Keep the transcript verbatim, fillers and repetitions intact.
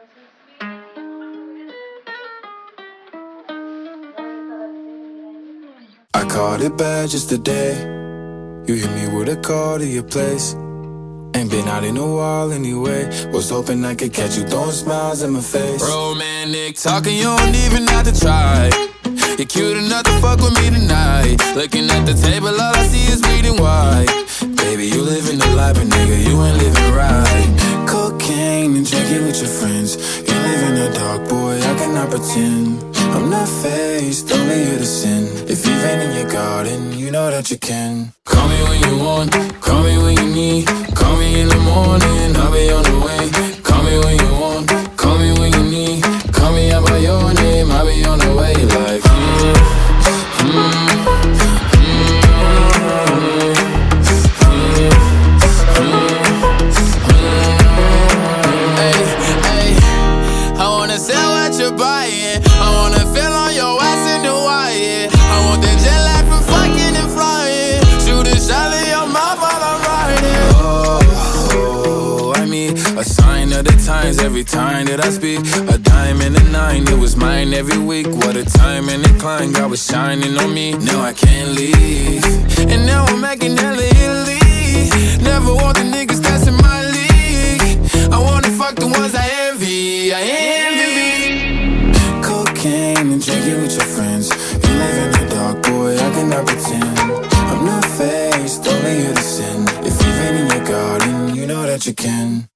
I caught it bad just today. You hit me with a call to your place. Ain't been out in a while anyway. Was hoping I could catch you throwing smiles in my face. Romantic talking, you don't even have to try. You're cute enough to fuck with me tonight. Looking at the table, all I see is bleeding white. Baby, you living the life, but nigga, you ain't living right. Cocaine and drinking with your friends. You live in the dark, boy, I cannot pretend. I'm not faced, only here to sin. If you've been in your garden, you know that you can. Call me when you want, call me when you need. Call me in the morning, I'll be on the way. Call me when you want, call me when you need. Call me out by your name, I'll be on the way. Like, mm, mm, mm, mm, hey, hey, I wanna sell what you're buying. I wanna feel on your ass in the wire. I want that jet lag from fucking and flying. Shoot a shot in your mouth while I'm riding. Oh, I mean, a sign of the times every time that I speak. A dime and a nine, it was mine every week. What a time and a climb, God was shining on me. Now I can't leave, And now I'm making hella Italy. Never want the niggas that's in my league. I wanna fuck the ones I envy. I envy. cocaine and drinking with your friends. You live in the dark, boy, I cannot pretend. I'm not faced, only here to sin. If you've been in your garden, you know that you can.